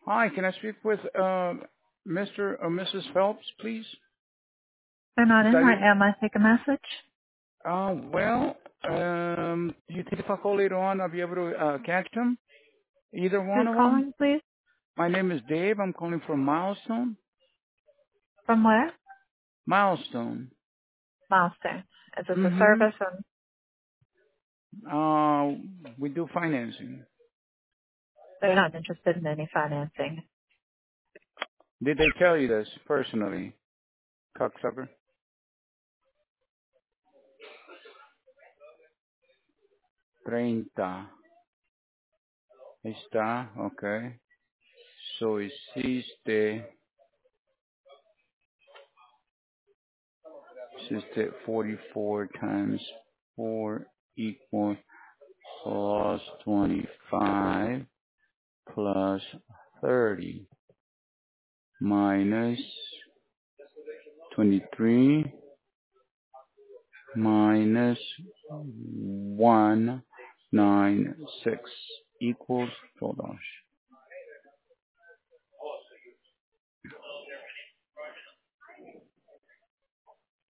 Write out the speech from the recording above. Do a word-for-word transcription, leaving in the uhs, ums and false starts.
Hi, can I speak with uh, Mister or Missus Phelps, please? They're not Is in that right you? now. May I take a message? Uh, well, um, do you think if I call later on, I'll be able to uh, catch them? Either Who's one of them? calling, please? My name is Dave. I'm calling from Milestone. From where? Milestone. Milestone. Is this a Mm-hmm. service? And Uh, we do financing. they're not interested in any financing. Did they tell you this personally, cocksucker? Treinta. Está, okay. So hiciste, hiciste forty-four times four equals plus twenty-five plus thirty minus twenty-three minus one ninety-six equals twelve dollars.